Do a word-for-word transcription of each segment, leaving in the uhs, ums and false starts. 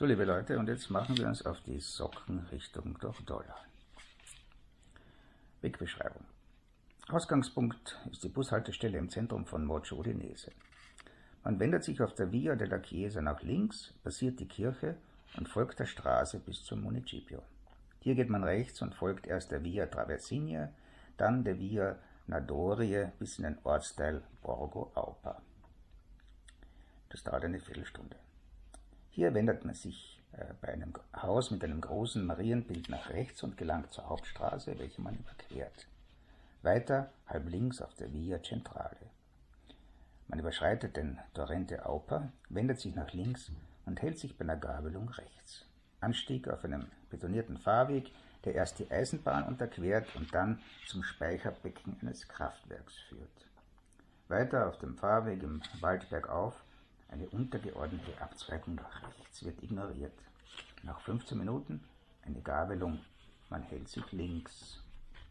So, liebe Leute, und jetzt machen wir uns auf die Socken Richtung Dordola. Wegbeschreibung. Ausgangspunkt ist die Bushaltestelle im Zentrum von Moggio Udinese. Man wendet sich auf der Via della Chiesa nach links, passiert die Kirche und folgt der Straße bis zum Municipio. Hier geht man rechts und folgt erst der Via Traversina, dann der Via Nadorie bis in den Ortsteil Borgo Aupa. Das dauert eine Viertelstunde. Hier wendet man sich äh, bei einem Haus mit einem großen Marienbild nach rechts und gelangt zur Hauptstraße, welche man überquert. Weiter halb links auf der Via Centrale. Man überschreitet den Torrente Aupa, wendet sich nach links und hält sich bei einer Gabelung rechts. Anstieg auf einem betonierten Fahrweg, der erst die Eisenbahn unterquert und dann zum Speicherbecken eines Kraftwerks führt. Weiter auf dem Fahrweg im Wald bergauf, eine untergeordnete Abzweigung nach rechts wird ignoriert. Nach fünfzehn Minuten eine Gabelung, man hält sich links.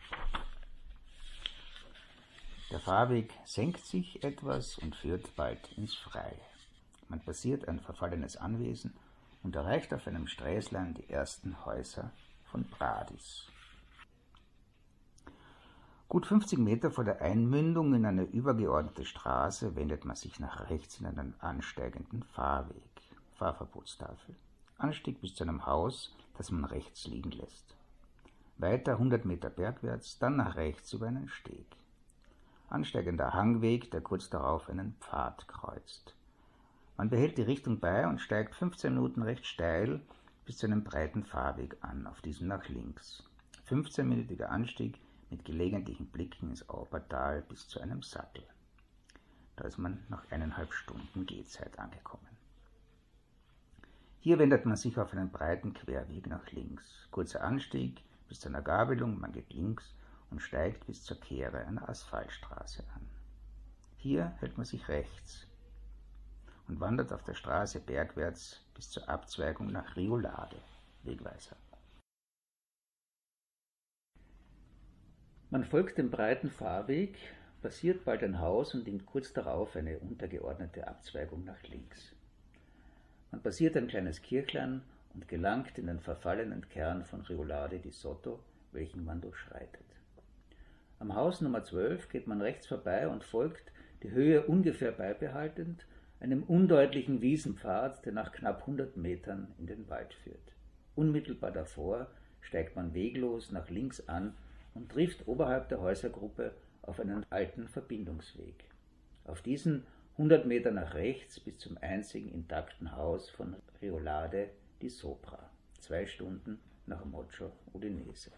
Der Fahrweg senkt sich etwas und führt bald ins Freie. Man passiert ein verfallenes Anwesen und erreicht auf einem Sträßlein die ersten Häuser von Pradis. Gut fünfzig Meter vor der Einmündung in eine übergeordnete Straße wendet man sich nach rechts in einen ansteigenden Fahrweg. Fahrverbotstafel. Anstieg bis zu einem Haus, das man rechts liegen lässt. Weiter hundert Meter bergwärts, dann nach rechts über einen Steg. Ansteigender Hangweg, der kurz darauf einen Pfad kreuzt. Man behält die Richtung bei und steigt fünfzehn Minuten recht steil bis zu einem breiten Fahrweg an, auf diesem nach links. fünfzehnminütiger Anstieg mit gelegentlichen Blicken ins Aupatal bis zu einem Sattel. Da ist man nach eineinhalb Stunden Gehzeit angekommen. Hier wendet man sich auf einen breiten Querweg nach links. Kurzer Anstieg bis zu einer Gabelung, man geht links und steigt bis zur Kehre einer Asphaltstraße an. Hier hält man sich rechts und wandert auf der Straße bergwärts bis zur Abzweigung nach Riolade, Wegweiser. Man folgt dem breiten Fahrweg, passiert bald ein Haus und nimmt kurz darauf eine untergeordnete Abzweigung nach links. Man passiert ein kleines Kirchlein und gelangt in den verfallenen Kern von Riolade di Sotto, welchen man durchschreitet. Am Haus Nummer zwölf geht man rechts vorbei und folgt, die Höhe ungefähr beibehaltend, einem undeutlichen Wiesenpfad, der nach knapp hundert Metern in den Wald führt. Unmittelbar davor steigt man weglos nach links an und trifft oberhalb der Häusergruppe auf einen alten Verbindungsweg. Auf diesen hundert Meter nach rechts bis zum einzigen intakten Haus von Riolade di Sopra, zwei Stunden nach Moggio Udinese.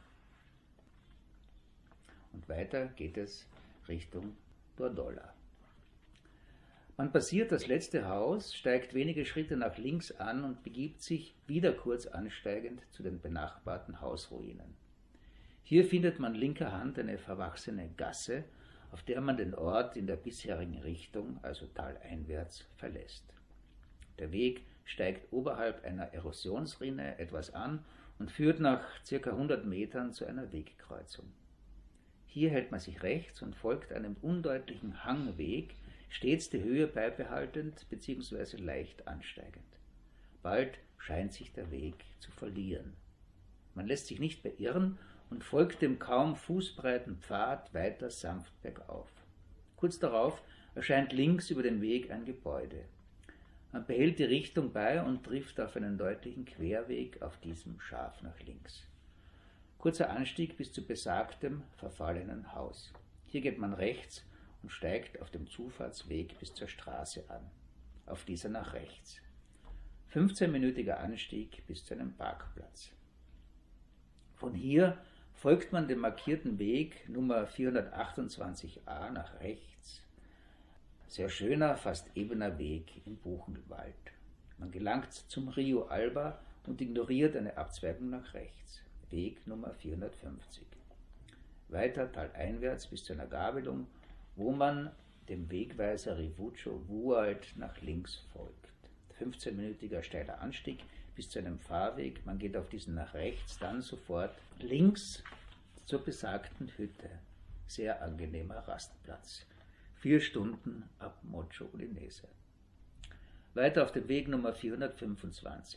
Und weiter geht es Richtung Dordola. Man passiert das letzte Haus, steigt wenige Schritte nach links an und begibt sich, wieder kurz ansteigend, zu den benachbarten Hausruinen. Hier findet man linker Hand eine verwachsene Gasse, auf der man den Ort in der bisherigen Richtung, also taleinwärts, verlässt. Der Weg steigt oberhalb einer Erosionsrinne etwas an und führt nach ca. hundert Metern zu einer Wegkreuzung. Hier hält man sich rechts und folgt einem undeutlichen Hangweg, stets die Höhe beibehaltend bzw. leicht ansteigend. Bald scheint sich der Weg zu verlieren. Man lässt sich nicht beirren und folgt dem kaum fußbreiten Pfad weiter sanft bergauf. Kurz darauf erscheint links über den Weg ein Gebäude. Man behält die Richtung bei und trifft auf einen deutlichen Querweg auf diesem scharf nach links. Kurzer Anstieg bis zu besagtem, verfallenen Haus. Hier geht man rechts und steigt auf dem Zufahrtsweg bis zur Straße an, auf dieser nach rechts. fünfzehnminütiger Anstieg bis zu einem Parkplatz. Von hier folgt man dem markierten Weg Nummer vierhundertachtundzwanzig a nach rechts. Sehr schöner, fast ebener Weg im Buchenwald. Man gelangt zum Rio Alba und ignoriert eine Abzweigung nach rechts. Weg Nummer vierhundertfünfzig. Weiter taleinwärts bis zu einer Gabelung, wo man dem Wegweiser Rivuccio Vualt nach links folgt. fünfzehnminütiger steiler Anstieg bis zu einem Fahrweg, man geht auf diesen nach rechts, dann sofort links zur besagten Hütte. Sehr angenehmer Rastplatz. Vier Stunden ab Moggio Udinese. Weiter auf dem Weg Nummer vierhundertfünfundzwanzig.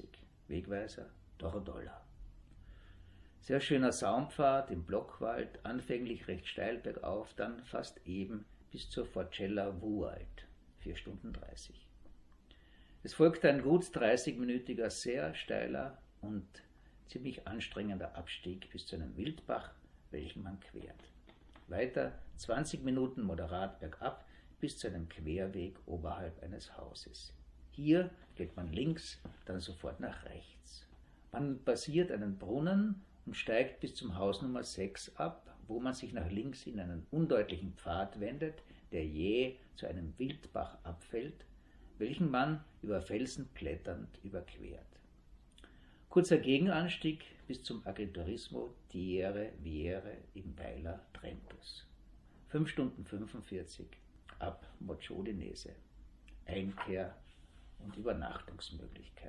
Wegweiser Dordolla. Sehr schöner Saumpfad im Blockwald, anfänglich recht steil bergauf, dann fast eben bis zur Forcella Wuhalt, vier Stunden dreißig. Es folgt ein gut dreißigminütiger, sehr steiler und ziemlich anstrengender Abstieg bis zu einem Wildbach, welchen man quert. Weiter zwanzig Minuten moderat bergab bis zu einem Querweg oberhalb eines Hauses. Hier geht man links, dann sofort nach rechts. Man passiert einen Brunnen und steigt bis zum Haus Nummer sechs ab, wo man sich nach links in einen undeutlichen Pfad wendet, der jäh zu einem Wildbach abfällt, welchen man über Felsen kletternd überquert. Kurzer Gegenanstieg bis zum Agriturismo Tiere Viere im Weiler Trentus. fünf Stunden fünfundvierzig ab Mocciodinese. Einkehr und Übernachtungsmöglichkeit.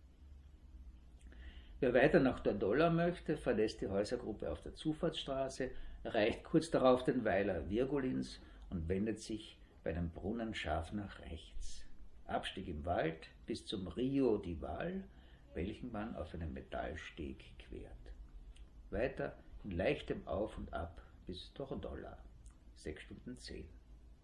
Wer weiter nach Dordolla möchte, verlässt die Häusergruppe auf der Zufahrtsstraße, erreicht kurz darauf den Weiler Virgulins und wendet sich bei einem Brunnen scharf nach rechts. Abstieg im Wald bis zum Rio di Val, welchen man auf einem Metallsteg quert. Weiter in leichtem Auf und Ab bis Dordolla, sechs Stunden zehn.